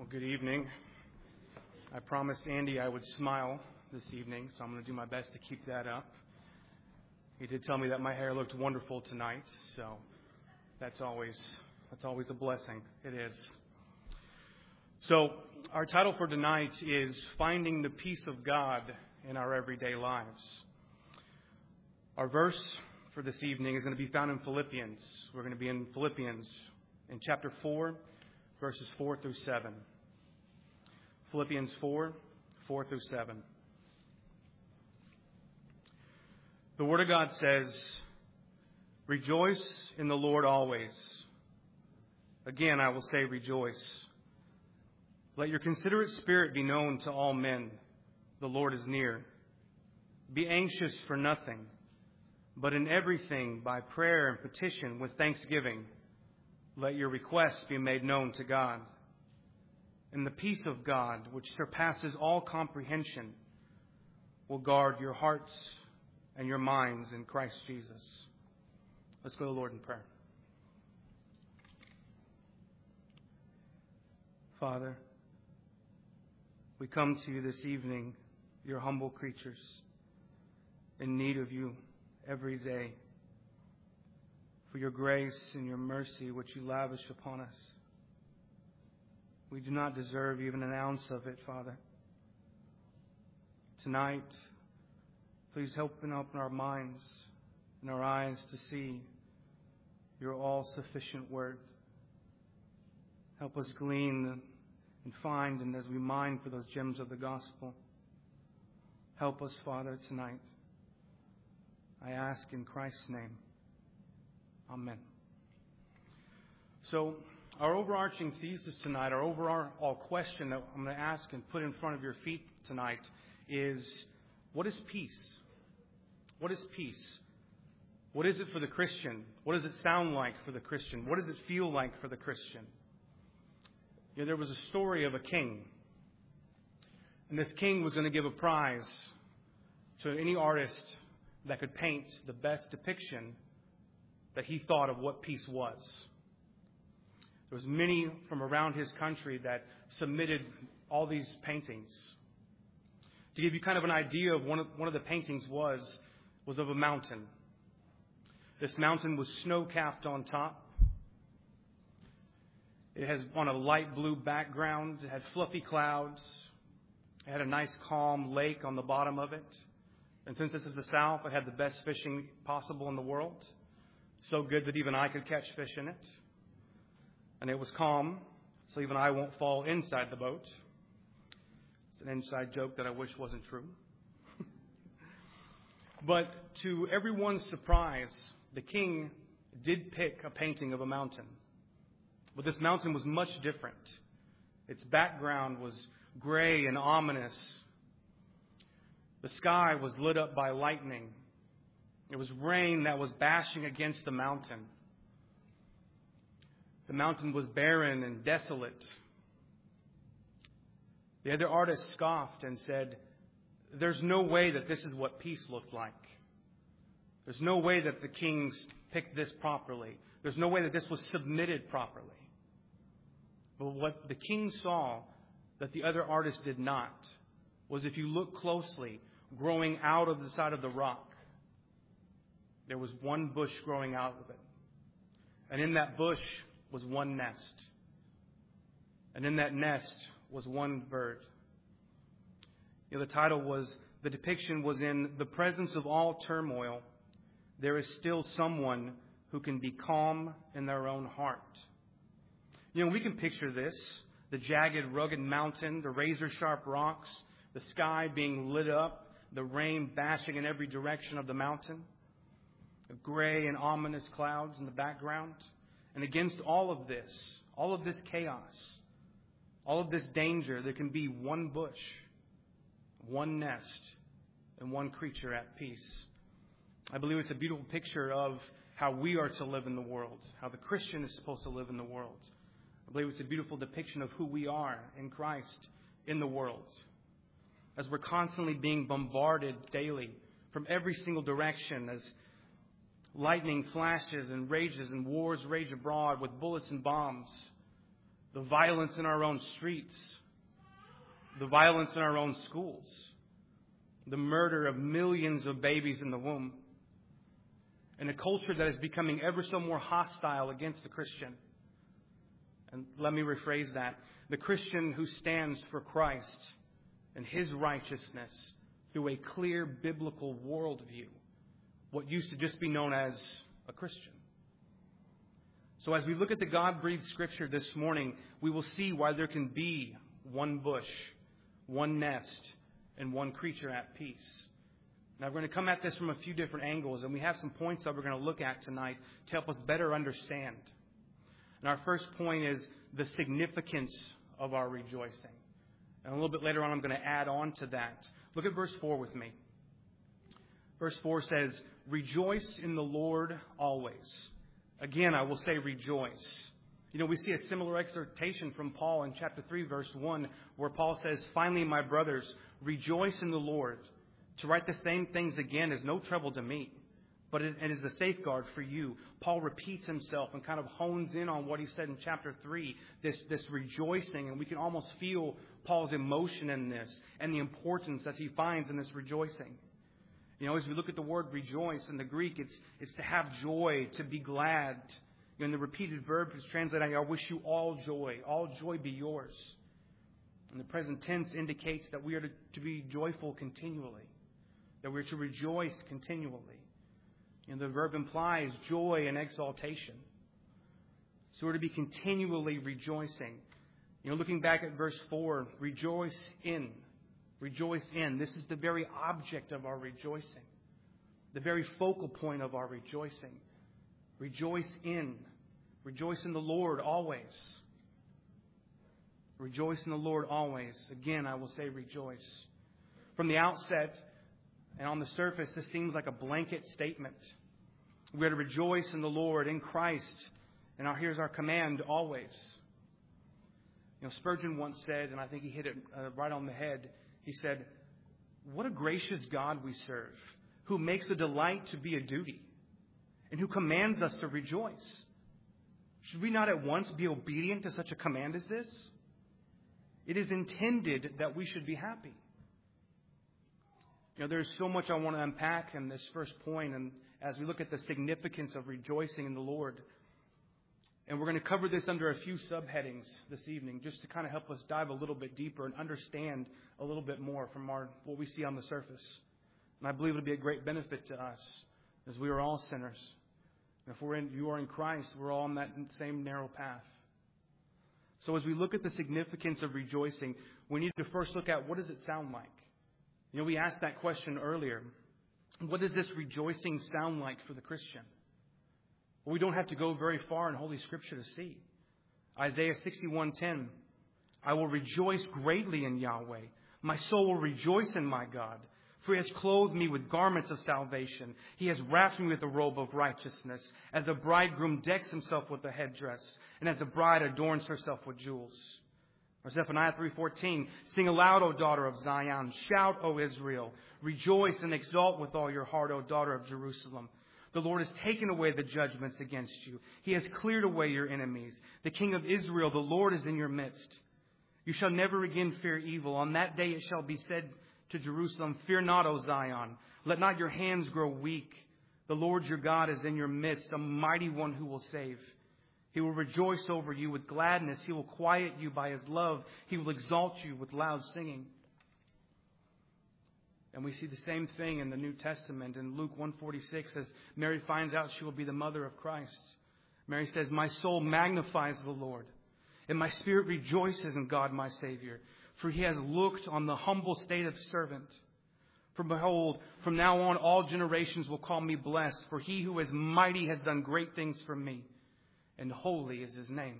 Well, good evening. I promised Andy I would smile this evening, so I'm going to do my best to keep that up. He did tell me that my hair looked wonderful tonight, so that's always a blessing. It is. So our title for tonight is Finding the Peace of God in Our Everyday Lives. Our verse for this evening is going to be found in Philippians. We're going to be in Philippians in chapter 4, verses 4 through 7. Philippians 4 through 7. The Word of God says, "Rejoice in the Lord always. Again, I will say rejoice. Let your considerate spirit be known to all men. The Lord is near. Be anxious for nothing, but in everything by prayer and petition with thanksgiving, let your requests be made known to God. And the peace of God, which surpasses all comprehension, will guard your hearts and your minds in Christ Jesus." Let's go to the Lord in prayer. Father, we come to you this evening, your humble creatures, in need of you every day, for your grace and your mercy which you lavish upon us. We do not deserve even an ounce of it, Father. Tonight, please open up our minds and our eyes to see your all-sufficient word. Help us glean and find, and as we mine for those gems of the gospel, help us, Father, tonight. I ask in Christ's name. Amen. So, our overarching thesis tonight, our overall question that I'm going to ask and put in front of your feet tonight is, what is peace? What is peace? What is it for the Christian? What does it sound like for the Christian? What does it feel like for the Christian? You know, there was a story of a king. And this king was going to give a prize to any artist that could paint the best depiction that he thought of what peace was. There was many from around his country that submitted all these paintings. To give you kind of an idea of one of the paintings was of a mountain. This mountain was snow-capped on top. It has on a light blue background. It had fluffy clouds. It had a nice calm lake on the bottom of it. And since this is the South, it had the best fishing possible in the world. So good that even I could catch fish in it. And it was calm, so even I won't fall inside the boat. It's an inside joke that I wish wasn't true. But to everyone's surprise, the king did pick a painting of a mountain. But this mountain was much different. Its background was gray and ominous. The sky was lit up by lightning. It was rain that was bashing against the mountain. The mountain was barren and desolate. The other artist scoffed and said, "There's no way that this is what peace looked like. There's no way that the kings picked this properly. There's no way that this was submitted properly." But what the king saw that the other artist did not was, if you look closely, growing out of the side of the rock, there was one bush growing out of it. And in that bush was one nest. And in that nest was one bird. You know, the depiction was, in the presence of all turmoil, there is still someone who can be calm in their own heart. You know, we can picture this, the jagged, rugged mountain, the razor-sharp rocks, the sky being lit up, the rain bashing in every direction of the mountain, the gray and ominous clouds in the background. And against all of this chaos, all of this danger, there can be one bush, one nest, and one creature at peace. I believe it's a beautiful picture of how we are to live in the world, how the Christian is supposed to live in the world. I believe it's a beautiful depiction of who we are in Christ in the world. As we're constantly being bombarded daily from every single direction, as lightning flashes and rages and wars rage abroad with bullets and bombs, the violence in our own streets, the violence in our own schools, the murder of millions of babies in the womb, and a culture that is becoming ever so more hostile against the Christian. And let me rephrase that. The Christian who stands for Christ and His righteousness through a clear biblical worldview, what used to just be known as a Christian. So as we look at the God-breathed Scripture this morning, we will see why there can be one bush, one nest, and one creature at peace. Now, we're going to come at this from a few different angles, and we have some points that we're going to look at tonight to help us better understand. And our first point is the significance of our rejoicing. And a little bit later on, I'm going to add on to that. Look at verse 4 with me. Verse 4 says, "Rejoice in the Lord always." Again, I will say rejoice. You know, we see a similar exhortation from Paul in chapter 3, verse 1, where Paul says, "Finally, my brothers, rejoice in the Lord. To write the same things again is no trouble to me, but it is a safeguard for you." Paul repeats himself and kind of hones in on what he said in chapter 3, this rejoicing, and we can almost feel Paul's emotion in this and the importance that he finds in this rejoicing. You know, as we look at the word rejoice in the Greek, it's to have joy, to be glad. You know, and the repeated verb is translated, "I wish you all joy be yours." And the present tense indicates that we are to be joyful continually, that we're to rejoice continually. And the verb implies joy and exaltation. So we're to be continually rejoicing. You know, looking back at verse 4, rejoice in. Rejoice in. This is the very object of our rejoicing. The very focal point of our rejoicing. Rejoice in. Rejoice in the Lord always. Rejoice in the Lord always. Again, I will say rejoice. From the outset, and on the surface, this seems like a blanket statement. We are to rejoice in the Lord, in Christ. And here's our command, always. You know, Spurgeon once said, and I think he hit it right on the head, he said, "What a gracious God we serve, who makes a delight to be a duty, and who commands us to rejoice. Should we not at once be obedient to such a command as this? It is intended that we should be happy." You know, there's so much I want to unpack in this first point, and as we look at the significance of rejoicing in the Lord. And we're going to cover this under a few subheadings this evening, just to kind of help us dive a little bit deeper and understand a little bit more from what we see on the surface. And I believe it'll be a great benefit to us, as we are all sinners. And if you are in Christ, we're all on that same narrow path. So as we look at the significance of rejoicing, we need to first look at, what does it sound like? You know, we asked that question earlier. What does this rejoicing sound like for the Christian? Well, we don't have to go very far in Holy Scripture to see. Isaiah 61:10, "I will rejoice greatly in Yahweh. My soul will rejoice in my God. For He has clothed me with garments of salvation. He has wrapped me with a robe of righteousness, as a bridegroom decks himself with a headdress, and as a bride adorns herself with jewels." Or Zephaniah 3:14, "Sing aloud, O daughter of Zion. Shout, O Israel. Rejoice and exult with all your heart, O daughter of Jerusalem. The Lord has taken away the judgments against you. He has cleared away your enemies. The King of Israel, the Lord, is in your midst. You shall never again fear evil. On that day it shall be said to Jerusalem, 'Fear not, O Zion. Let not your hands grow weak. The Lord your God is in your midst, a mighty one who will save. He will rejoice over you with gladness. He will quiet you by His love. He will exalt you with loud singing.'" And we see the same thing in the New Testament. In Luke 1:46, as Mary finds out she will be the mother of Christ, Mary says, "My soul magnifies the Lord, and my spirit rejoices in God my Savior, for He has looked on the humble state of servant. For behold, from now on all generations will call me blessed, for He who is mighty has done great things for me, and holy is His name."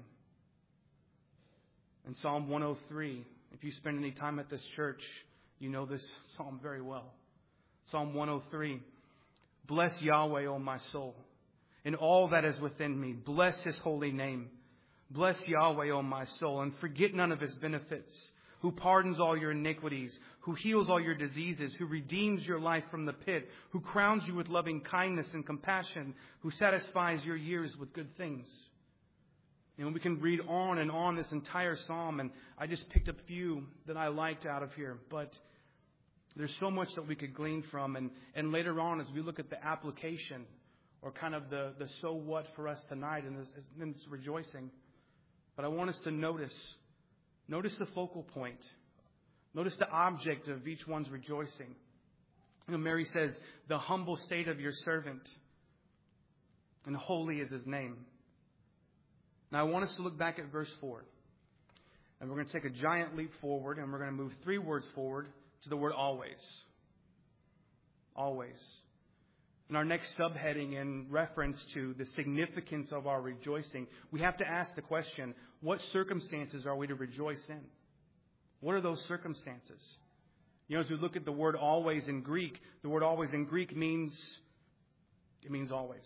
In Psalm 103, if you spend any time at this church, you know this psalm very well. Psalm 103, "Bless Yahweh, O my soul, and all that is within me. Bless His holy name. Bless Yahweh, O my soul, and forget none of His benefits, who pardons all your iniquities, who heals all your diseases, who redeems your life from the pit, who crowns you with loving kindness and compassion, who satisfies your years with good things." And we can read on and on this entire psalm, and I just picked a few that I liked out of here. But there's so much that we could glean from. And later on, as we look at the application, or kind of the so what for us tonight, and this rejoicing. But I want us to notice the focal point. Notice the object of each one's rejoicing. You know, Mary says, the humble state of your servant, and holy is his name. Now I want us to look back at verse 4. And we're going to take a giant leap forward, and we're going to move 3 words forward to the word always. Always. In our next subheading, in reference to the significance of our rejoicing, we have to ask the question, what circumstances are we to rejoice in? What are those circumstances? You know, as we look at the word always in Greek, the word always in Greek means always.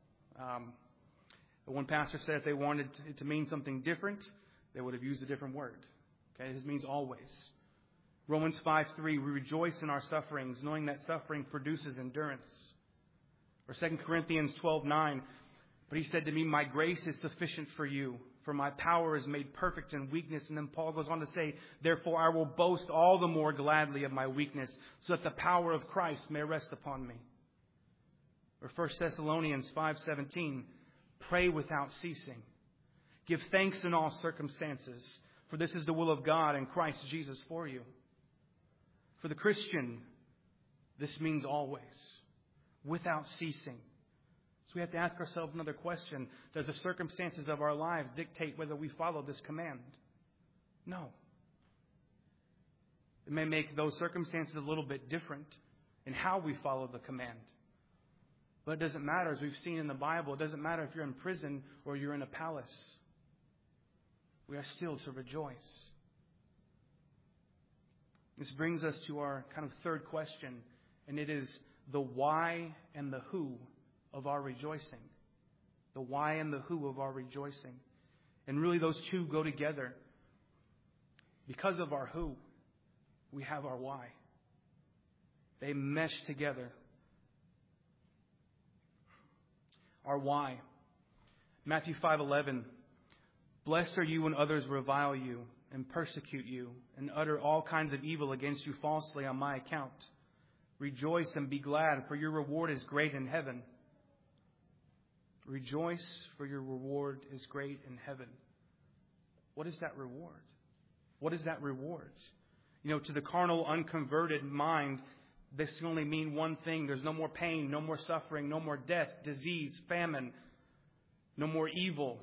One pastor said if they wanted it to mean something different, they would have used a different word. Okay, this means always. Romans 5:3, we rejoice in our sufferings, knowing that suffering produces endurance. Or 2 Corinthians 12:9, but he said to me, my grace is sufficient for you, for my power is made perfect in weakness. And then Paul goes on to say, therefore I will boast all the more gladly of my weakness, so that the power of Christ may rest upon me. Or 1 Thessalonians 5:17, pray without ceasing. Give thanks in all circumstances, for this is the will of God in Christ Jesus for you. For the Christian, this means always, without ceasing. So we have to ask ourselves another question. Does the circumstances of our lives dictate whether we follow this command? No. It may make those circumstances a little bit different in how we follow the command. But it doesn't matter, as we've seen in the Bible. It doesn't matter if you're in prison or you're in a palace. We are still to rejoice. This brings us to our kind of third question, and it is the why and the who of our rejoicing. The why and the who of our rejoicing. And really those two go together. Because of our who, we have our why. They mesh together. Our why. Matthew 5:11. Blessed are you when others revile you and persecute you and utter all kinds of evil against you falsely on my account. Rejoice and be glad, for your reward is great in heaven. Rejoice, for your reward is great in heaven. What is that reward? What is that reward? You know, to the carnal, unconverted mind, this can only mean one thing. There's no more pain, no more suffering, no more death, disease, famine, no more evil.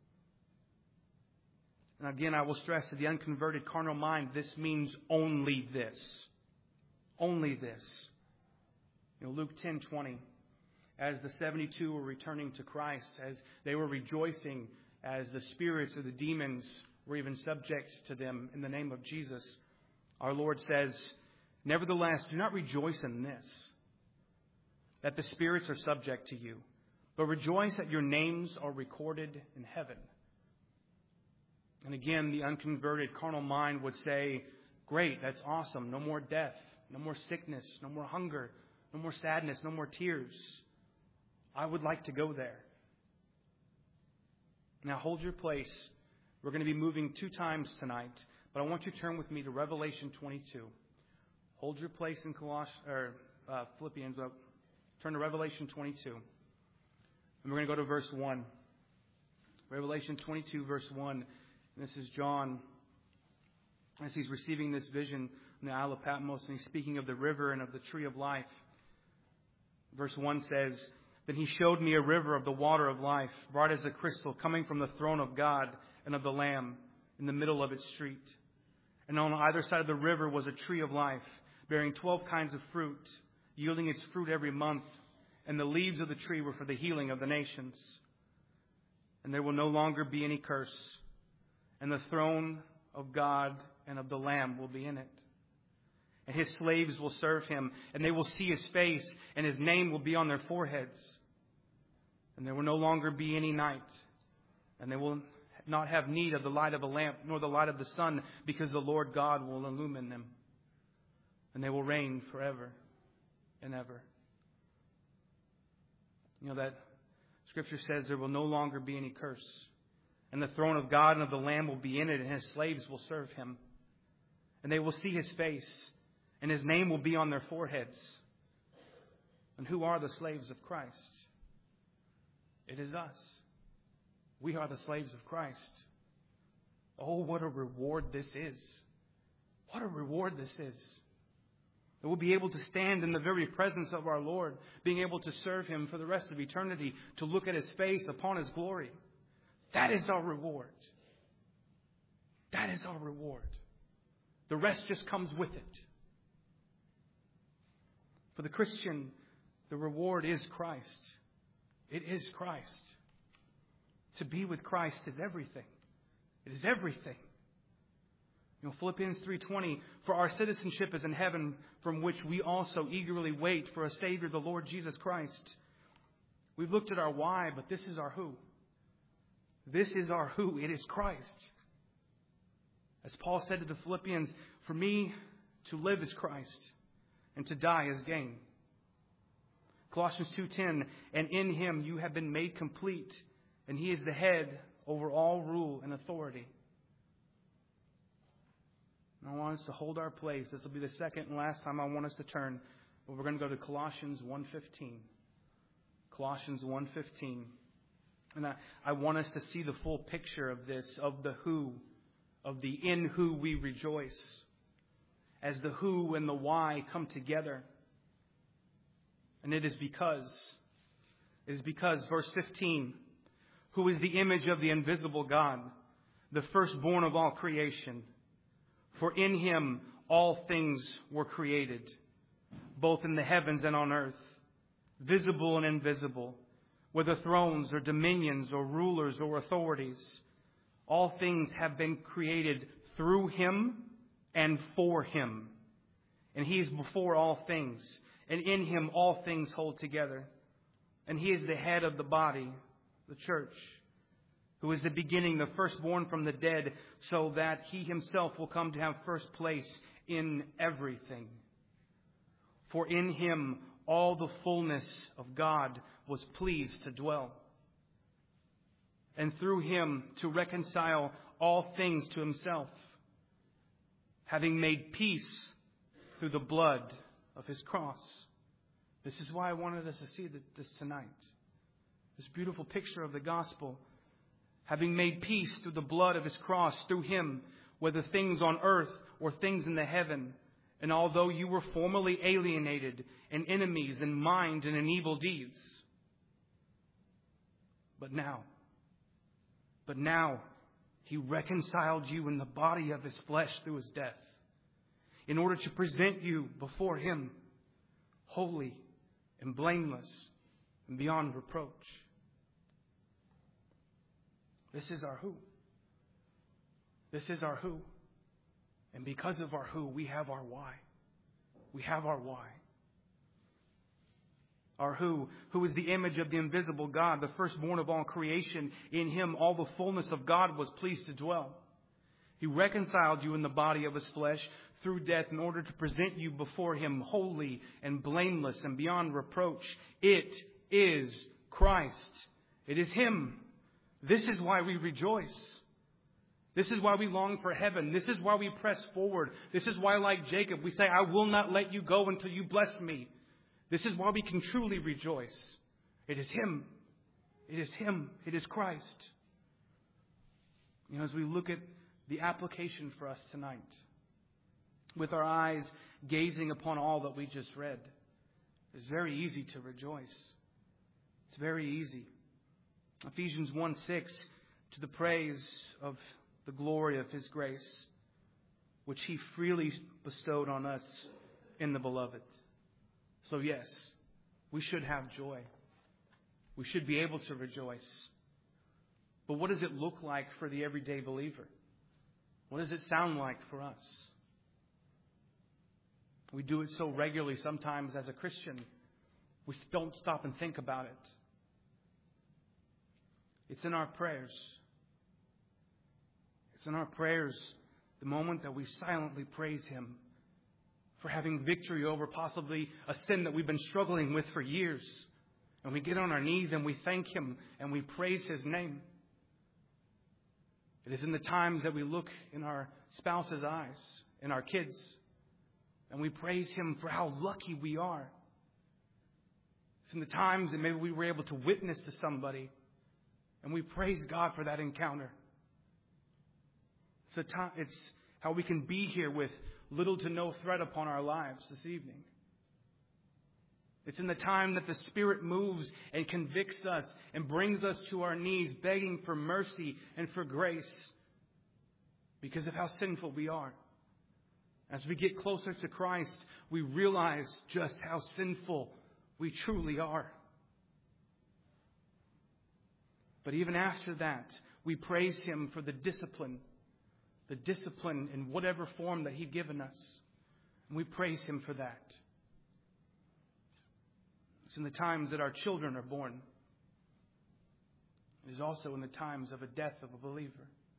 And again, I will stress to the unconverted carnal mind, this means only this. Only this. You know, Luke 10:20, as the 72 were returning to Christ, as they were rejoicing, as the spirits or the demons were even subject to them in the name of Jesus, our Lord says, nevertheless, do not rejoice in this, that the spirits are subject to you, but rejoice that your names are recorded in heaven. And again, the unconverted carnal mind would say, great, that's awesome. No more death, no more sickness, no more hunger, no more sadness, no more tears. I would like to go there. Now hold your place. We're going to be moving 2 times tonight, but I want you to turn with me to Revelation 22. Hold your place in Philippians. Turn to Revelation 22. And we're going to go to verse 1. Revelation 22, verse 1. And this is John as he's receiving this vision in the Isle of Patmos, and he's speaking of the river and of the tree of life. Verse 1 says, then he showed me a river of the water of life, bright as a crystal, coming from the throne of God and of the Lamb in the middle of its street. And on either side of the river was a tree of life, bearing 12 kinds of fruit, yielding its fruit every month. And the leaves of the tree were for the healing of the nations. And there will no longer be any curse. And the throne of God and of the Lamb will be in it. And his slaves will serve him, and they will see his face, and his name will be on their foreheads. And there will no longer be any night. And they will not have need of the light of a lamp, nor the light of the sun, because the Lord God will illumine them. And they will reign forever and ever. You know that Scripture says there will no longer be any curse. And the throne of God and of the Lamb will be in it, and His slaves will serve Him. And they will see His face, and His name will be on their foreheads. And who are the slaves of Christ? It is us. We are the slaves of Christ. Oh, what a reward this is. What a reward this is. That we'll be able to stand in the very presence of our Lord, being able to serve Him for the rest of eternity, to look at His face upon His glory. That is our reward. That is our reward. The rest just comes with it. For the Christian, the reward is Christ. It is Christ. To be with Christ is everything. It is everything. You know, Philippians 3:20, for our citizenship is in heaven, from which we also eagerly wait for a Savior, the Lord Jesus Christ. We've looked at our why, but this is our who. This is our who. It is Christ. As Paul said to the Philippians, for me to live is Christ, and to die is gain. Colossians 2:10, and in Him you have been made complete, and He is the head over all rule and authority. And I want us to hold our place. This will be the second and last time I want us to turn. But we're going to go to Colossians 1:15. Colossians 1:15. And I want us to see the full picture of this, of the who, of the in who we rejoice. As the who and the why come together. And it is because, verse 15, who is the image of the invisible God, the firstborn of all creation. For in Him all things were created, both in the heavens and on earth, visible and invisible, whether thrones or dominions or rulers or authorities. All things have been created through Him and for Him. And He is before all things, and in Him all things hold together. And He is the head of the body, the church, who is the beginning, the firstborn from the dead, so that He Himself will come to have first place in everything. For in Him all the fullness of God was pleased to dwell. And through Him to reconcile all things to Himself, having made peace through the blood of His cross. This is why I wanted us to see this tonight. This beautiful picture of the gospel. Having made peace through the blood of His cross, through Him, whether things on earth or things in the heaven. And although you were formerly alienated and enemies in mind and in evil deeds, but now He reconciled you in the body of His flesh through His death, in order to present you before Him holy and blameless and beyond reproach. This is our who. This is our who. And because of our who, we have our why. We have our why. Our who is the image of the invisible God, the firstborn of all creation. In Him all the fullness of God was pleased to dwell. He reconciled you in the body of His flesh through death in order to present you before Him holy and blameless and beyond reproach. It is Christ. It is Him. This is why we rejoice. This is why we long for heaven. This is why we press forward. This is why, like Jacob, we say, I will not let you go until you bless me. This is why we can truly rejoice. It is Him. It is Him. It is Christ. You know, as we look at the application for us tonight, with our eyes gazing upon all that we just read, it's very easy to rejoice. It's very easy. Ephesians 1:6, to the praise of the glory of His grace, which He freely bestowed on us in the Beloved. So yes, we should have joy. We should be able to rejoice. But what does it look like for the everyday believer? What does it sound like for us? We do it so regularly sometimes as a Christian, we don't stop and think about it. It's in our prayers. It's in our prayers, the moment that we silently praise Him for having victory over possibly a sin that we've been struggling with for years. And we get on our knees and we thank Him and we praise His name. It is in the times that we look in our spouse's eyes, in our kids, and we praise Him for how lucky we are. It's in the times that maybe we were able to witness to somebody, and we praise God for that encounter. It's how we can be here with little to no threat upon our lives this evening. It's in the time that the Spirit moves and convicts us and brings us to our knees, begging for mercy and for grace because of how sinful we are. As we get closer to Christ, we realize just how sinful we truly are. But even after that, we praise Him for the discipline in whatever form that He's given us. And we praise Him for that. It's in the times that our children are born. It is also in the times of a death of a believer.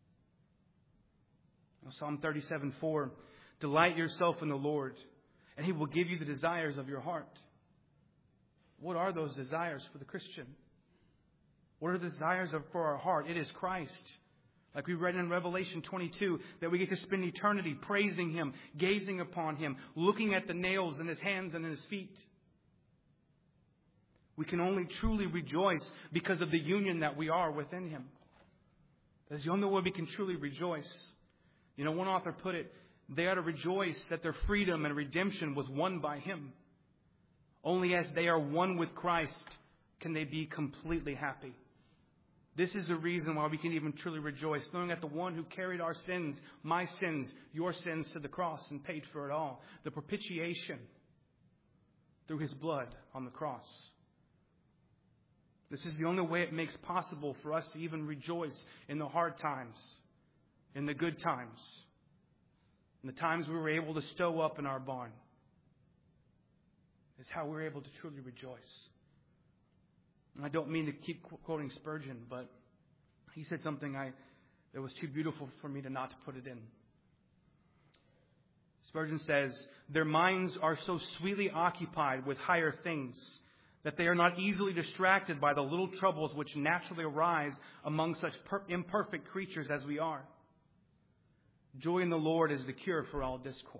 Psalm 37:4, delight yourself in the Lord, and He will give you the desires of your heart. What are those desires for the Christian? What are the desires for our heart? It is Christ. Like we read in Revelation 22, that we get to spend eternity praising Him, gazing upon Him, looking at the nails in His hands and in His feet. We can only truly rejoice because of the union that we are within Him. That's the only way we can truly rejoice. You know, one author put it, they ought to rejoice that their freedom and redemption was won by Him. Only as they are one with Christ can they be completely happy. This is the reason why we can even truly rejoice, knowing that the one who carried our sins, my sins, your sins to the cross and paid for it all, the propitiation through His blood on the cross. This is the only way it makes possible for us to even rejoice in the hard times, in the good times, in the times we were able to stow up in our barn. It's how we're able to truly rejoice. And I don't mean to keep quoting Spurgeon, but he said something that was too beautiful for me to not put it in. Spurgeon says, their minds are so sweetly occupied with higher things that they are not easily distracted by the little troubles which naturally arise among such imperfect creatures as we are. Joy in the Lord is the cure for all discord.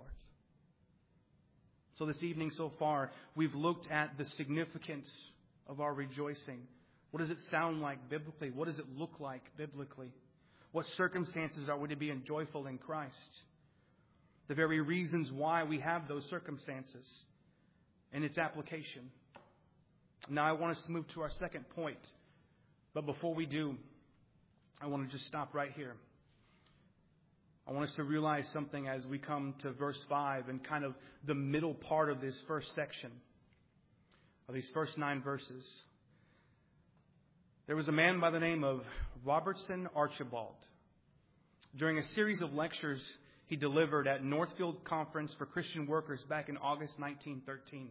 So this evening so far, we've looked at the significance of our rejoicing. What does it sound like biblically? What does it look like biblically? What circumstances are we to be joyful in Christ? The very reasons why we have those circumstances and its application. Now I want us to move to our second point. But before we do, I want to just stop right here. I want us to realize something as we come to verse 5 and kind of the middle part of this first section, of these first 9 verses. There was a man by the name of Robertson Archibald. During a series of lectures he delivered at Northfield Conference for Christian Workers back in August 1913.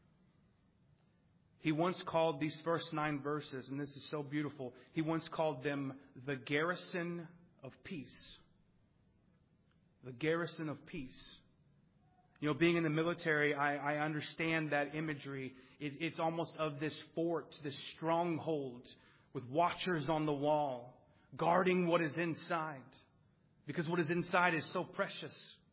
He once called these first 9 verses, and this is so beautiful, he once called them the garrison of peace. The garrison of peace. You know, being in the military, I understand that imagery. It's almost of this fort, this stronghold with watchers on the wall, guarding what is inside. Because what is inside is so precious.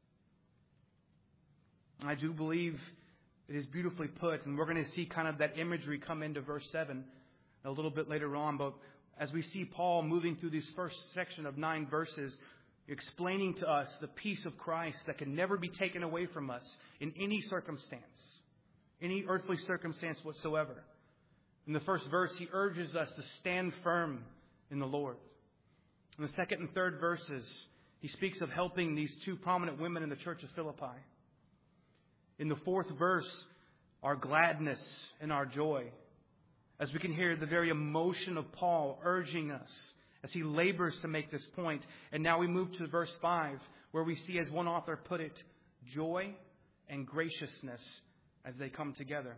I do believe it is beautifully put, and we're going to see kind of that imagery come into verse 7 a little bit later on. But as we see Paul moving through this first section of 9 verses, explaining to us the peace of Christ that can never be taken away from us in any circumstance, any earthly circumstance whatsoever. In the first verse, he urges us to stand firm in the Lord. In the second and third verses, he speaks of helping these 2 prominent women in the church of Philippi. In the fourth verse, our gladness and our joy, as we can hear the very emotion of Paul urging us as he labors to make this point. And now we move to verse 5, where we see, as one author put it, joy and graciousness as they come together.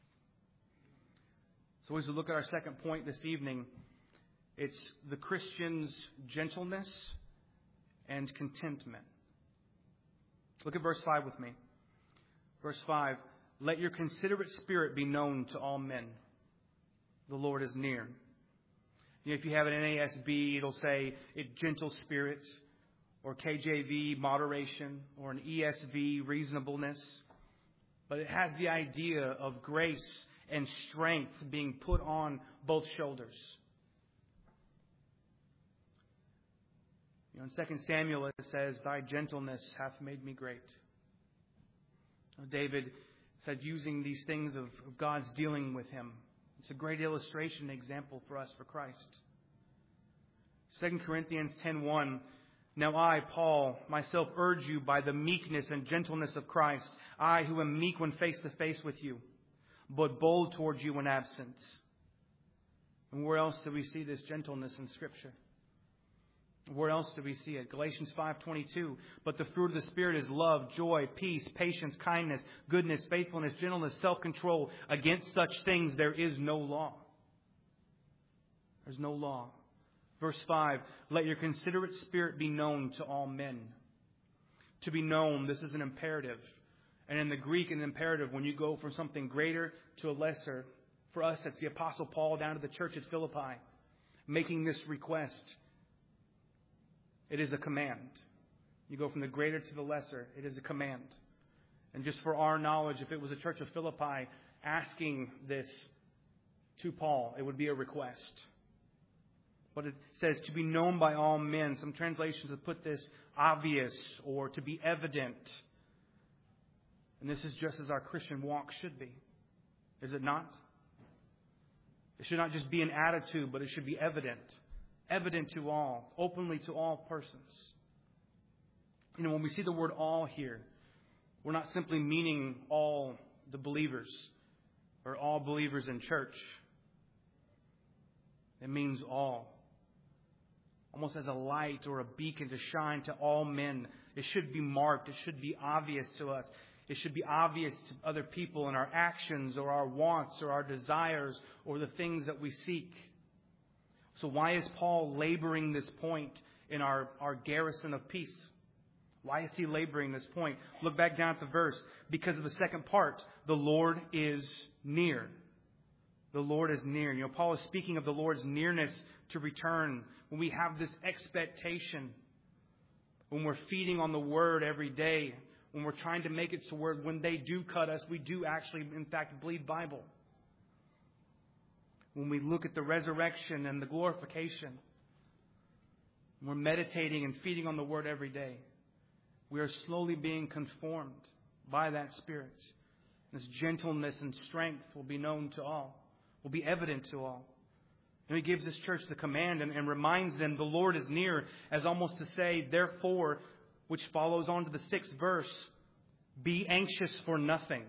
So as we look at our second point this evening, it's the Christian's gentleness and contentment. Look at verse 5 with me. Verse 5, let your considerate spirit be known to all men. The Lord is near. If you have an NASB, it'll say gentle spirit, or KJV, moderation, or an ESV, reasonableness. But it has the idea of grace and strength being put on both shoulders. In 2 Samuel it says, "Thy gentleness hath made me great." David said, using these things of God's dealing with him. It's a great illustration and example for us for Christ. 2 Corinthians 10:1, "Now I, Paul, myself urge you by the meekness and gentleness of Christ, I who am meek when face to face with you, but bold towards you when absent." And where else do we see this gentleness in Scripture? Where else do we see it? Galatians 5:22. "But the fruit of the Spirit is love, joy, peace, patience, kindness, goodness, faithfulness, gentleness, self-control. Against such things there is no law." There's no law. Verse 5, "Let your considerate spirit be known to all men." To be known, this is an imperative. And in the Greek, an imperative, when you go from something greater to a lesser, for us, it's the Apostle Paul down to the church at Philippi, making this request. It is a command. You go from the greater to the lesser. It is a command. And just for our knowledge, if it was a church of Philippi asking this to Paul, it would be a request. But it says to be known by all men. Some translations have put this obvious or to be evident. And this is just as our Christian walk should be. Is it not? It should not just be an attitude, but it should be evident. Evident to all, openly to all persons. When we see the word all here, we're not simply meaning all the believers or all believers in church. It means all. Almost as a light or a beacon to shine to all men. It should be marked. It should be obvious to us. It should be obvious to other people in our actions or our wants or our desires or the things that we seek. So why is Paul laboring this point in our garrison of peace? Why is he laboring this point? Look back down at the verse. Because of the second part, the Lord is near. The Lord is near. Paul is speaking of the Lord's nearness to return. When we have this expectation, when we're feeding on the Word every day, when we're trying to make it so when they do cut us, we do actually, in fact, bleed Bible. When we look at the resurrection and the glorification, we're meditating and feeding on the Word every day. We are slowly being conformed by that Spirit. This gentleness and strength will be known to all, will be evident to all. And he gives this church the command and reminds them the Lord is near, as almost to say, therefore, which follows on to the 6th verse, be anxious for nothing.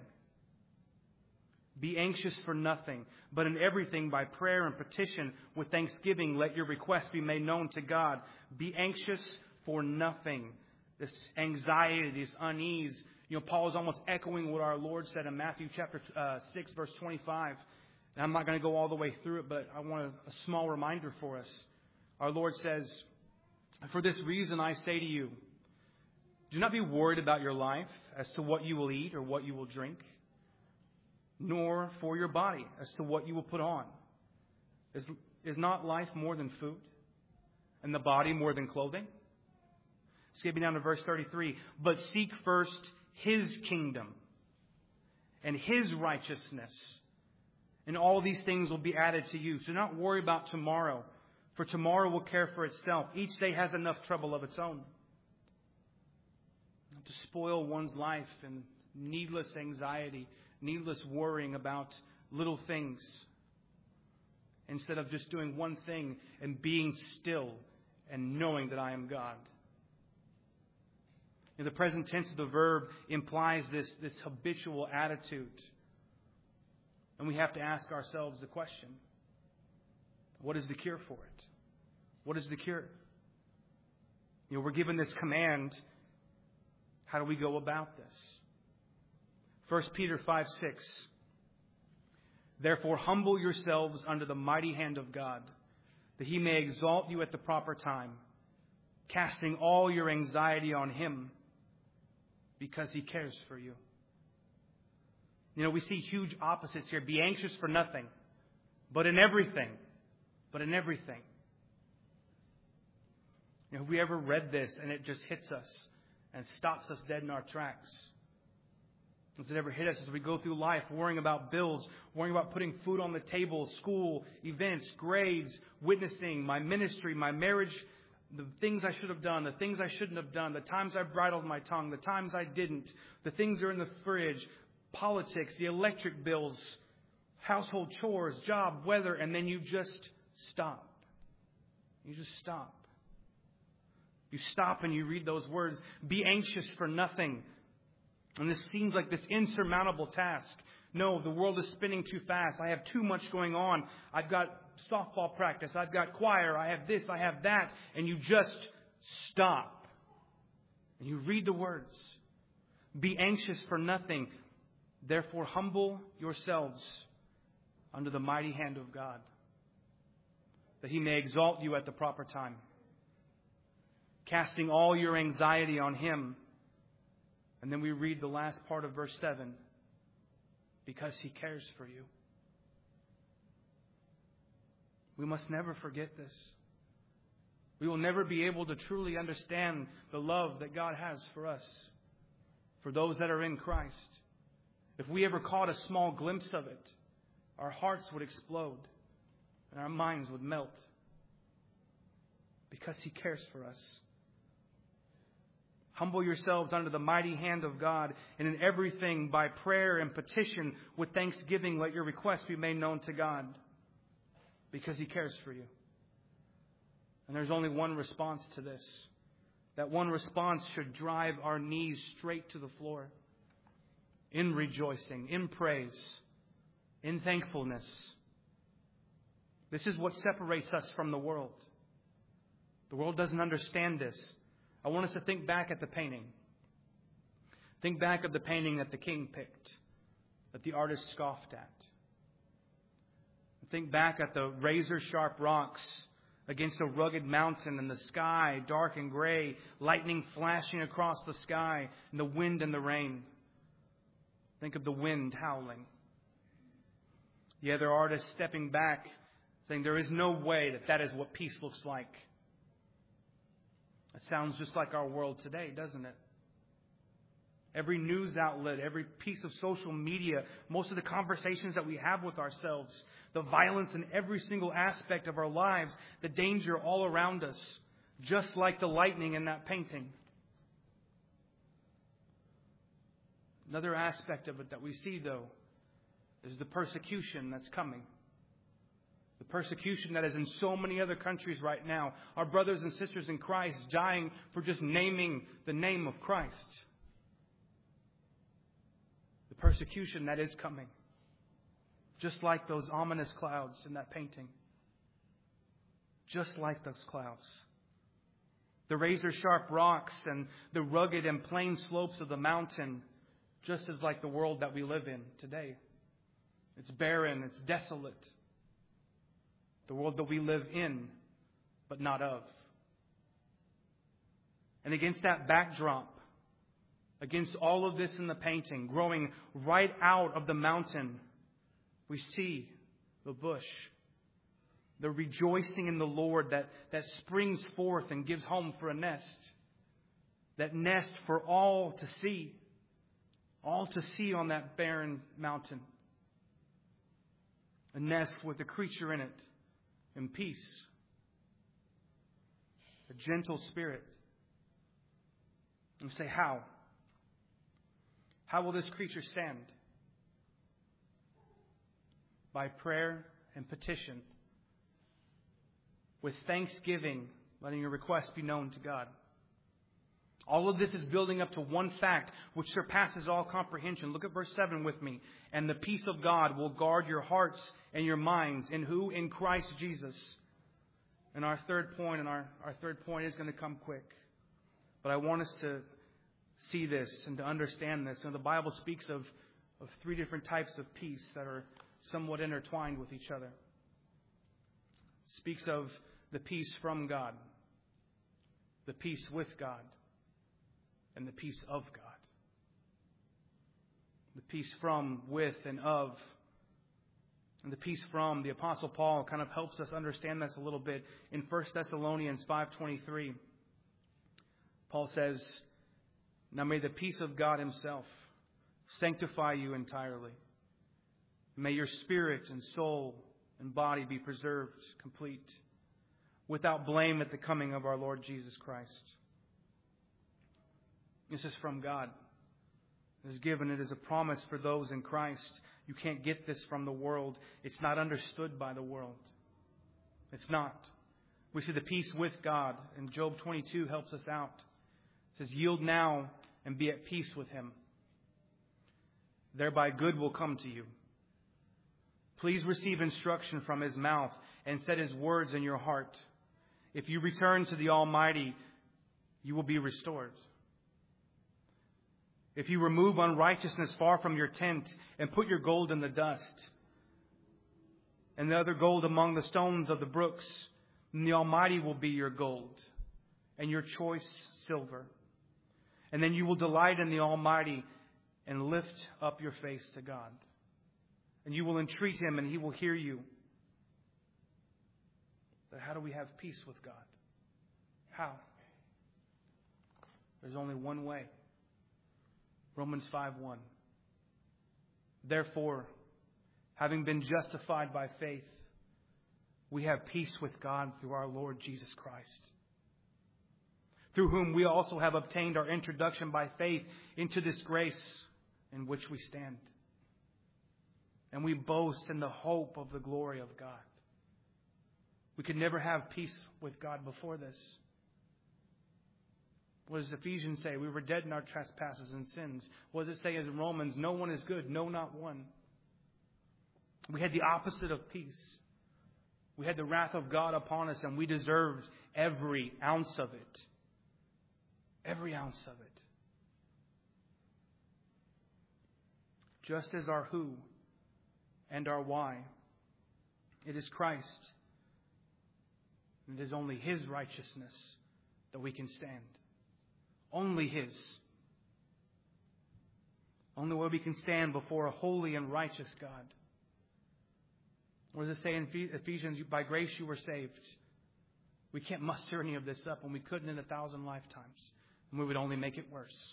Be anxious for nothing, but in everything by prayer and petition with thanksgiving, let your requests be made known to God. Be anxious for nothing. This anxiety, this unease. Paul is almost echoing what our Lord said in Matthew chapter 6, verse 25. And I'm not going to go all the way through it, but I want a small reminder for us. Our Lord says, "For this reason I say to you, do not be worried about your life as to what you will eat or what you will drink, nor for your body as to what you will put on. Is not life more than food, and the body more than clothing?" Skipping down to verse 33. "But seek first His kingdom and His righteousness, and all these things will be added to you. So do not worry about tomorrow, for tomorrow will care for itself. Each day has enough trouble of its own." Not to spoil one's life and needless anxiety, needless worrying about little things, instead of just doing one thing and being still and knowing that I am God. In the present tense of the verb implies this habitual attitude. And we have to ask ourselves the question, what is the cure for it? What is the cure? We're given this command. How do we go about this? 1 Peter 5:6. "Therefore humble yourselves under the mighty hand of God, that He may exalt you at the proper time, casting all your anxiety on Him, because He cares for you." We see huge opposites here. Be anxious for nothing, but in everything, but in everything. Have we ever read this and it just hits us and stops us dead in our tracks? Has it ever hit us as we go through life worrying about bills, worrying about putting food on the table, school, events, grades, witnessing, my ministry, my marriage, the things I should have done, the things I shouldn't have done, the times I bridled my tongue, the times I didn't, the things that are in the fridge, politics, the electric bills, household chores, job, weather, and then you just stop. You just stop. You stop and you read those words, be anxious for nothing. And this seems like this insurmountable task. No, the world is spinning too fast. I have too much going on. I've got softball practice. I've got choir. I have this. I have that. And you just stop. And you read the words. Be anxious for nothing. Therefore, humble yourselves under the mighty hand of God, that He may exalt you at the proper time, casting all your anxiety on Him. And then we read the last part of verse 7. Because He cares for you. We must never forget this. We will never be able to truly understand the love that God has for us, for those that are in Christ. If we ever caught a small glimpse of it, our hearts would explode and our minds would melt. Because He cares for us. Humble yourselves under the mighty hand of God, and in everything by prayer and petition with thanksgiving let your requests be made known to God, because He cares for you. And there's only one response to this. That one response should drive our knees straight to the floor, in rejoicing, in praise, in thankfulness. This is what separates us from the world. The world doesn't understand this. I want us to think back at the painting. Think back of the painting that the king picked, that the artist scoffed at. Think back at the razor-sharp rocks against a rugged mountain and the sky, dark and gray, lightning flashing across the sky, and the wind and the rain. Think of the wind howling. The other artist stepping back, saying there is no way that is what peace looks like. It sounds just like our world today, doesn't it? Every news outlet, every piece of social media, most of the conversations that we have with ourselves, the violence in every single aspect of our lives, the danger all around us, just like the lightning in that painting. Another aspect of it that we see, though, is the persecution that's coming. The persecution that is in so many other countries right now. Our brothers and sisters in Christ dying for just naming the name of Christ. The persecution that is coming. Just like those ominous clouds in that painting. Just like those clouds. The razor-sharp rocks and the rugged and plain slopes of the mountain. Just as like the world that we live in today. It's barren, it's desolate. The world that we live in, but not of. And against that backdrop, against all of this in the painting, growing right out of the mountain, we see the bush. The rejoicing in the Lord that springs forth and gives home for a nest. That nest for all to see. All to see on that barren mountain. A nest with a creature in it. And peace. A gentle spirit. And we say, how? How will this creature stand? By prayer and petition. With thanksgiving, letting your request be known to God. All of this is building up to one fact which surpasses all comprehension. Look at verse 7 with me. And the peace of God will guard your hearts and your minds. In who? In Christ Jesus. And our third point, is going to come quick. But I want us to see this and to understand this. And the Bible speaks of three different types of peace that are somewhat intertwined with each other. It speaks of the peace from God, the peace with God, and the peace of God. The peace from, with, and of And the peace from, the Apostle Paul kind of helps us understand this a little bit in 1 Thessalonians 5:23. Paul says, "Now may the peace of God Himself sanctify you entirely. May your spirit and soul and body be preserved complete, without blame at the coming of our Lord Jesus Christ." This is from God. It is given. It is a promise for those in Christ. You can't get this from the world. It's not understood by the world. It's not. We see the peace with God. And Job 22 helps us out. It says, "Yield now and be at peace with Him. Thereby good will come to you. Please receive instruction from His mouth and set His words in your heart. If you return to the Almighty, you will be restored. If you remove unrighteousness far from your tent and put your gold in the dust and the other gold among the stones of the brooks, then the Almighty will be your gold and your choice silver. And then you will delight in the Almighty and lift up your face to God. And you will entreat Him and He will hear you." But how do we have peace with God? How? There's only one way. Romans 5:1. "Therefore, having been justified by faith, we have peace with God through our Lord Jesus Christ, through whom we also have obtained our introduction by faith into this grace in which we stand. And we boast in the hope of the glory of God." We could never have peace with God before this. What does Ephesians say? We were dead in our trespasses and sins. What does it say in Romans? No one is good, no, not one. We had the opposite of peace. We had the wrath of God upon us, and we deserved every ounce of it. Every ounce of it. Just as our who and our why, it is Christ. It is only His righteousness that we can stand. Only His. Only way we can stand before a holy and righteous God. What does it say in Ephesians? By grace you were saved. We can't muster any of this up, and we couldn't in 1,000 lifetimes. And we would only make it worse.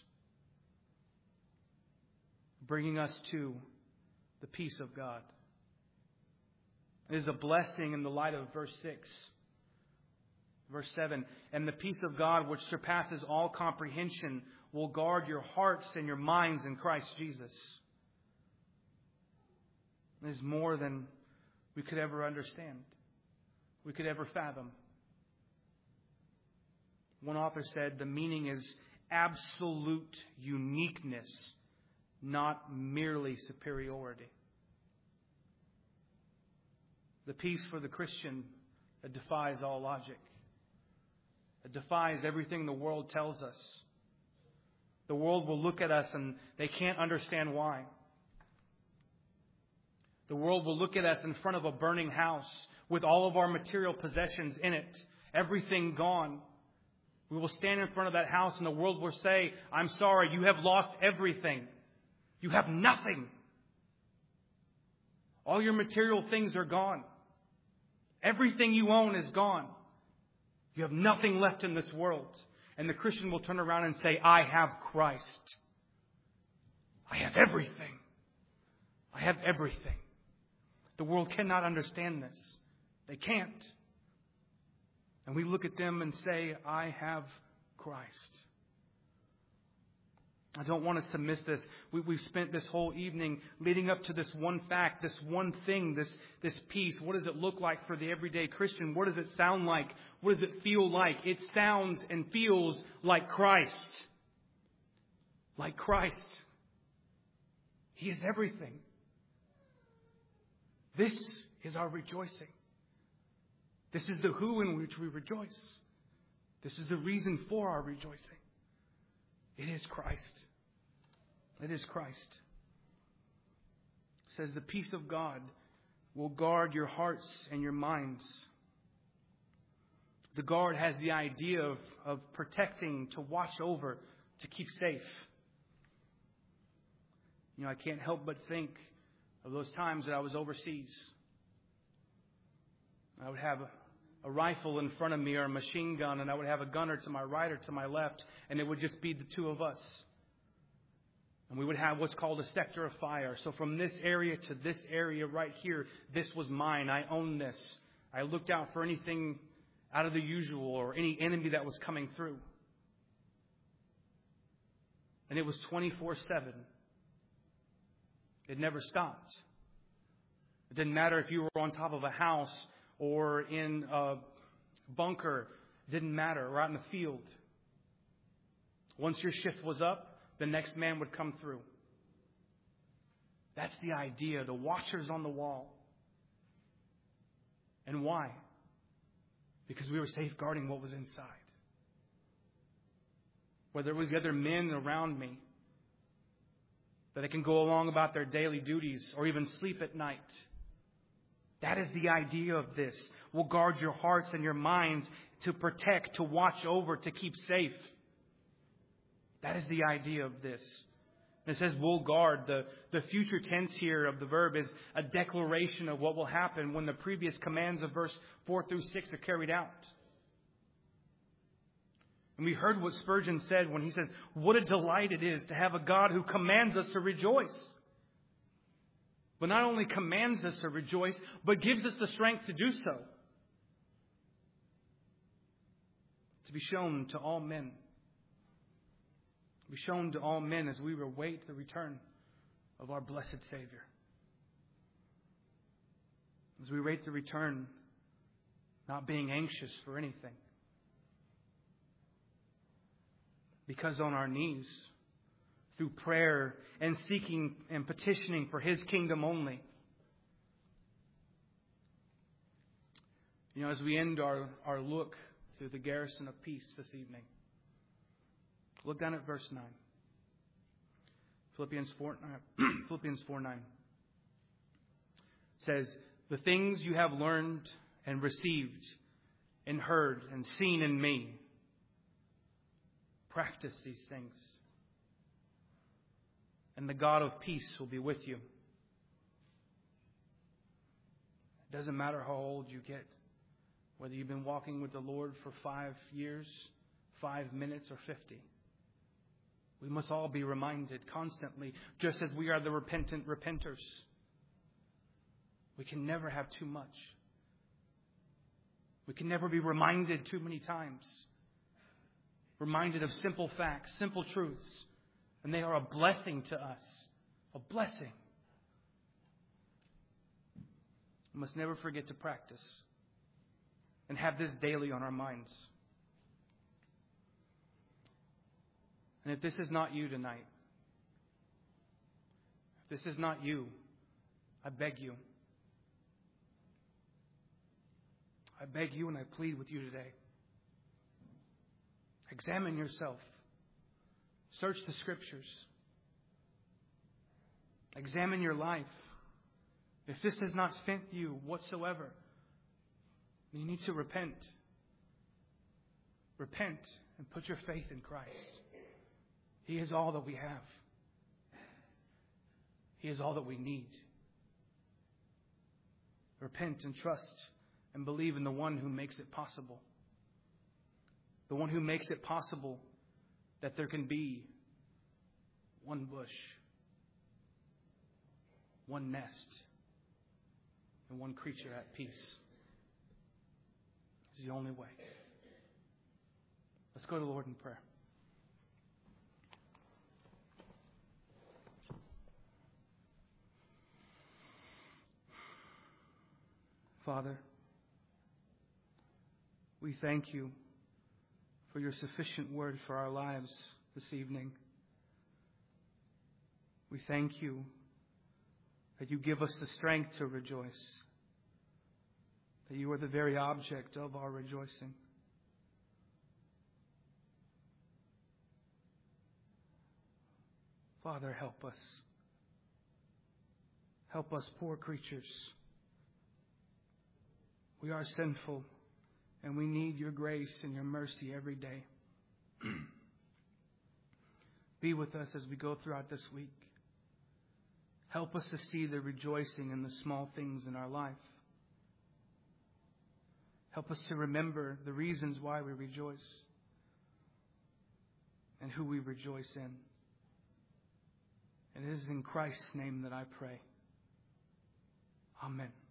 Bringing us to the peace of God. It is a blessing in the light of verse 6. Verse 7, "And the peace of God, which surpasses all comprehension, will guard your hearts and your minds in Christ Jesus." It is more than we could ever understand. We could ever fathom. One author said the meaning is absolute uniqueness, not merely superiority. The peace for the Christian that defies all logic. It defies everything the world tells us. The world will look at us and they can't understand why. The world will look at us in front of a burning house with all of our material possessions in it, everything gone. We will stand in front of that house and the world will say, "I'm sorry, you have lost everything. You have nothing. All your material things are gone. Everything you own is gone. You have nothing left in this world." And the Christian will turn around and say, "I have Christ. I have everything. I have everything." The world cannot understand this. They can't. And we look at them and say, "I have Christ." I don't want us to miss this. We've spent this whole evening leading up to this one fact, this one thing, this peace. What does it look like for the everyday Christian? What does it sound like? What does it feel like? It sounds and feels like Christ. Like Christ. He is everything. This is our rejoicing. This is the who in which we rejoice. This is the reason for our rejoicing. It is Christ. It is Christ. It says the peace of God will guard your hearts and your minds. The guard has the idea of protecting, to watch over, to keep safe. I can't help but think of those times that I was overseas. I would have a rifle in front of me or a machine gun, and I would have a gunner to my right or to my left, and it would just be the two of us. And we would have what's called a sector of fire. So from this area to this area right here, this was mine. I owned this. I looked out for anything out of the usual or any enemy that was coming through. And it was 24/7. It never stopped. It didn't matter if you were on top of a house or in a bunker. It didn't matter. Or out in the field. Once your shift was up, the next man would come through. That's the idea. The watchers on the wall. And why? Because we were safeguarding what was inside. Whether it was the other men around me, that they can go along about their daily duties or even sleep at night. That is the idea of this. We'll guard your hearts and your minds to protect, to watch over, to keep safe. That is the idea of this. And it says we'll guard. The future tense here of the verb is a declaration of what will happen when the previous commands of verse 4 through 6 are carried out. And we heard what Spurgeon said when he says, what a delight it is to have a God who commands us to rejoice. But not only commands us to rejoice, but gives us the strength to do so. To be shown to all men. To be shown to all men as we await the return of our blessed Savior. As we await the return, not being anxious for anything. Because on our knees, through prayer and seeking and petitioning for His kingdom only. You know, as we end our look through the garrison of peace this evening, look down at verse 9. Philippians 4:9 says, the things you have learned and received and heard and seen in me, practice these things. And the God of peace will be with you. It doesn't matter how old you get. Whether you've been walking with the Lord for 5 years, 5 minutes, or 50. We must all be reminded constantly, just as we are the repentant repenters. We can never have too much. We can never be reminded too many times. Reminded of simple facts, simple truths. And they are a blessing to us. A blessing. We must never forget to practice. And have this daily on our minds. And if this is not you tonight, if this is not you, I beg you. I beg you and I plead with you today. Examine yourself. Search the Scriptures. Examine your life. If this does not fit you whatsoever, you need to repent. Repent and put your faith in Christ. He is all that we have. He is all that we need. Repent and trust and believe in the one who makes it possible. The one who makes it possible that there can be one bush, one nest, and one creature at peace. It's the only way. Let's go to the Lord in prayer. Father, we thank you for your sufficient word for our lives this evening. We thank you that you give us the strength to rejoice, that you are the very object of our rejoicing. Father, help us. Help us, poor creatures. We are sinful, and we need your grace and your mercy every day. Be with us as we go throughout this week. Help us to see the rejoicing in the small things in our life. Help us to remember the reasons why we rejoice and who we rejoice in. And it is in Christ's name that I pray. Amen.